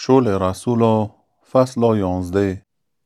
شول رسولا فصل 11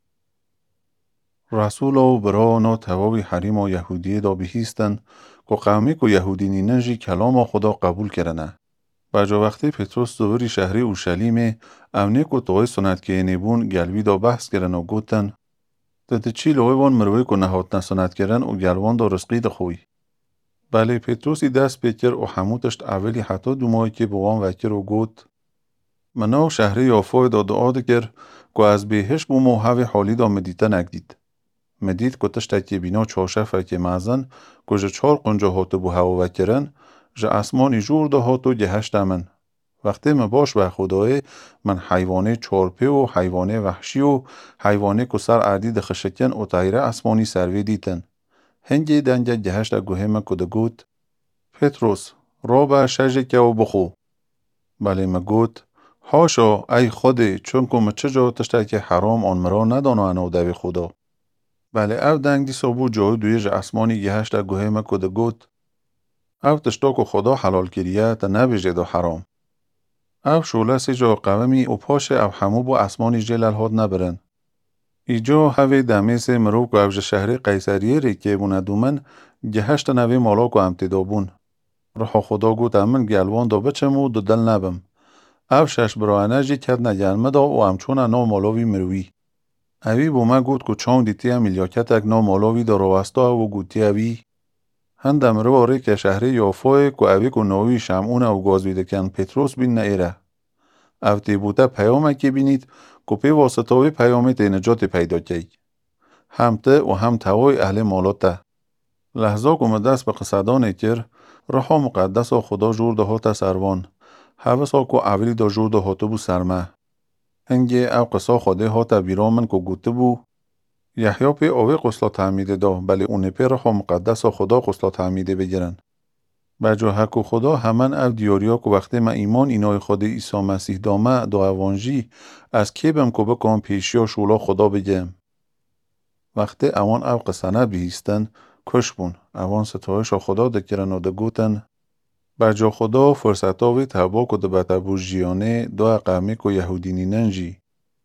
رسولا برا نا تواوی حریم و یهودی دا بهیستن که قومی که یهودی نینجی کلام خدا قبول کرنه. بجا وقتی پتروس دوری شهری اورشلیم امنی که توی سنت که نبون گلوی دا بحث کرن و گوتن ده چی لوی وان مروی که نهات سنت کرن و گلوان دا رزقی دا خوی. بله پتروسی دست بکر و حموتشت اولی حتی دو ماهی که بوان وکر و گوت مناو شهری یافای دا دعا دکر که از بهش بوم و هاوی حالی دا مدیده نگدید. مدید که تشتکی بینا چاشفه که معزن که جه 4 قنجه هاتو بو هوا وکرن جه اسمانی جور دا هاتو گهشت من. وقتی من باش به خدای من حیوانه 4 پی و حیوانه وحشی و حیوانه که سر عدید خشکن و تایره اسمانی سروی دیتن. هنگی دنگه گهشت گوه من که دا گوت پتروس را به شجه که و بخو. بله من گوت هاشا ای خودی چون که من چجا تشتکی حرام آن مرا ندانو انو دوی خدا. بله او دنگ دی سابو جای دویج اسمانی گهشت گوه ما کده گوت او تشتا که خدا حلال کریه تا نبیجه دا حرام. او شوله سی جا قومی او پاش او همو با اسمانی جلال هاد نبرن. ایجا هوی دمیس مروک و اوج شهر قیسریه ری که بونه دومن گهشت نوی مالا که امتدابون. رها خدا گوت امن گلوان دا بچمو دو دل نبم. او شش برای جی کد نگرمه دا و همچون نا مالاوی مروی. اوی بو ما گوت که چاون دیتی امیلیاکتک نا مالاوی دا روستا و گوتی اوی هندم رو آره که شهری یافای که اوی که ناوی شمعون و گاز بیده کن پتروس بین نیره. او تی بوده پیامه که بینید که پی واسطاوی پیامه تی نجات پیدا کی. هم ته و هم توای اهل مالاته. لحظا که مدست به قصدانه کر رها مقدس و خدا جور ده هاته سروان. حوثا که اولی دا جور ده هاته بو سرمه. هنگی او قصا خوده هاته بیرامن که گوته بو یحیی پی آوی قسلا تعمیده دا بلی اونه پی رها مقدس و خدا قسلا تعمیده بگیرن. بجا حق و خدا همان او دیاریا که وقتی ما ایمان اینای خود عیسی مسیح دامه دا اوانجی از کیبم که بکن پیشیا شولا خدا بگیم. وقتی اوان او قصنه بیستن کش بون اوان ستایش خدا دکرن و دگوتن بجا خدا فرصتاوی تبا که دا بتبو جیانه دا اقامی که یهودینی ننجی.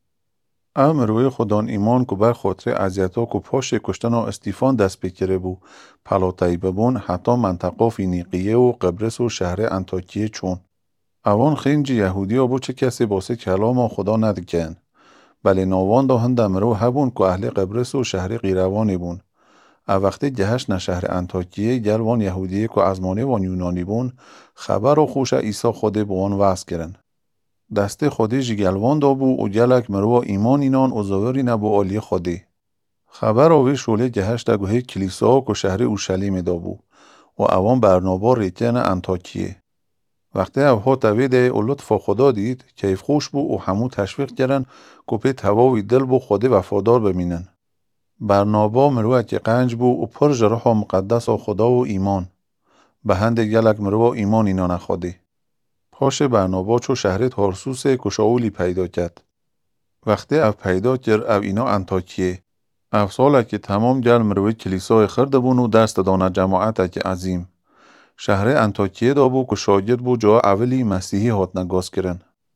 امروی خدان ایمان که بر خاطر عزیتا که پاش کشتن استیفان دست بکره بو پلاتایی ببون حتی منطقه فینیقیه و قبرس و شهر انتاکیه چون. اوان خینج یهودی ها بو چه کسی باسه کلام خدا ندکن. بلی ناوان دا هند امرو هبون که اهل قبرس و شهر قیروانی بون. او وقتی جهش نشهر انتاکیه گلوان یهودیه که ازمانه وان یونانی بون خبر و خوش عیسی خود بوان وز کرن. دسته خودی جگلوان دا بو و گلک مروا ایمان اینان و زاوری نبو آلی خودی. خبر آوی شوله گهشت گوه کلیسا که شهر اورشلیم دا بو و اوان برنابا ریتین انتاکیه. وقتی اوها تویده و لطفا خدا دید کیف خوش بو و همو تشویق کرن که پی تواوی دل بو خودی وفادار بمینن. برنابا مروا که قنج بو و پر جرحا مقدس و خدا و ایمان. به هند گلک مروا ایمان اینان خودی. پاش برنابا چو شهر تارسوس کشاولی پیدا کرد. وقتی او پیدا کرد او اینا انتاکیه. او ساله که تمام گل مروی کلیسای خرده بون و دست دانه جماعت که عظیم. شهر انتاکیه دا بو که شاگرد بو جا اولی مسیحی هات نگاز کرن.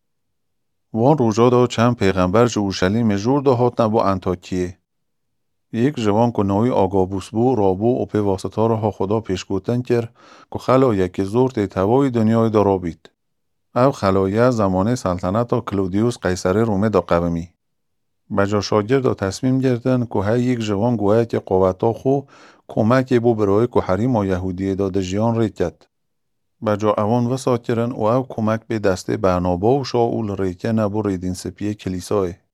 وان روژا دا چند پیغمبر جو اورشلیم جور دا هات نبو انتاکیه. یک جوان که نوی آگابوس بو رابو و پی واسطه را خدا پیشگوتن کرد که خلا یکی زور تی توای دنیای دا را بید. او خلایه زمانه سلطنت کلودیوس قیصر رومه دا قومی. بجا شاگرد دا تصمیم گرفتن که هر یک جوان گوه که قوتا خو کمک بو برای که حریم و یهودیه دا جیان ریکت. بجا اوان وسا کرن و او کمک به دسته برنابا و شاول ریکه نبو ریدین سپیه کلیسای.